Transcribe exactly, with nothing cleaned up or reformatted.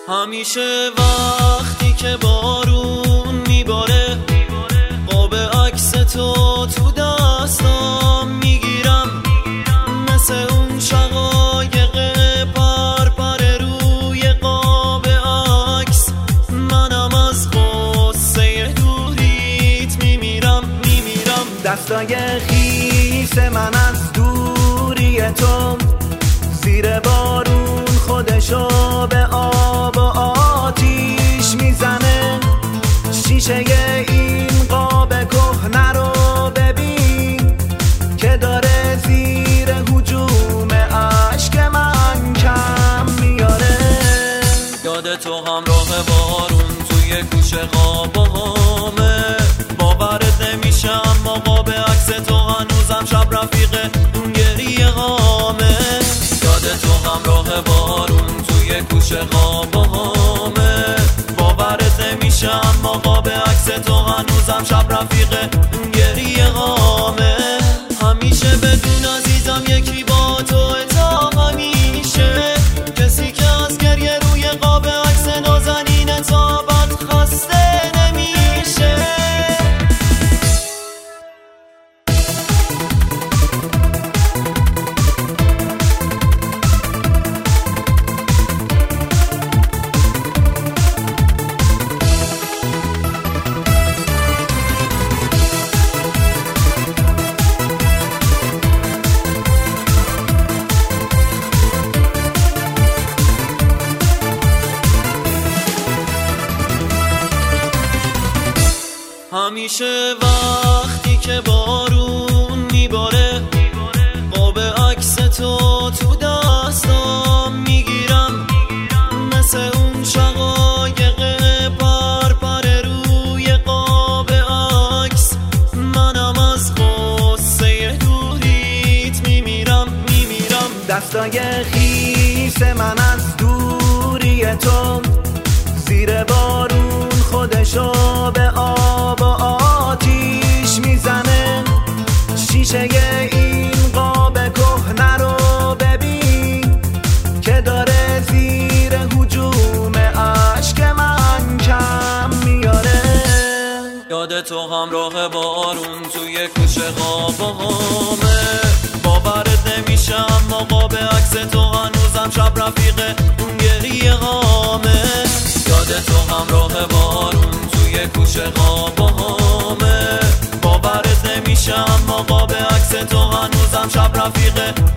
همیشه وقتی که بارون میباره قاب عکس تو تو دستام میگیرم، مثل اون شقایق پر پر روی قاب عکس منم از غصه دوریت میمیرم میمیرم. دستای خیس من از دوری تو زیر بارون خودشو به آب و آتیش میزنه. شیشه این قاب کهنه رو ببین که داره زیر هجوم اشک من کم میاره. یاد تو همراه بارون توی کوچه قابامه، باورت نمیشه اما قاب عکس تو هنوزم شب رفیقه اون گریه هامه. یاد تو همراه بارون توی کوچه قابامه، باورت نمیشه اما قاب عکس تو هنوزم شب رفیقه اون گریه هامه. همیشه بدون عزیزم یکی با تو تا همیشه، کسی که از گریه روی قاب عکس نازنین تابت خسته نمیشه. همیشه وقتی که بارون میباره قاب عکس تو تو دستام میگیرم، مثل اون شقایق پر پر روی قاب عکس منم از غصه دوریت میمیرم میمیرم. دستای خیس من از دوری تو زیر بارون خودشو به آب و آتیش میزنه. شیشه این قاب کهنه رو ببین که داره زیر هجوم اشک من کم میاره. یاد تو همراه بارون توی کوچه قابامه، باورت نمیشه اما قاب عکس تو هنوزم شب رفیقه اون گریه هامه. یاد تو همراه بارون توی کوچه قابامه، باورت نمیشه اما قاب عکس تو هنوزم شب رفیقه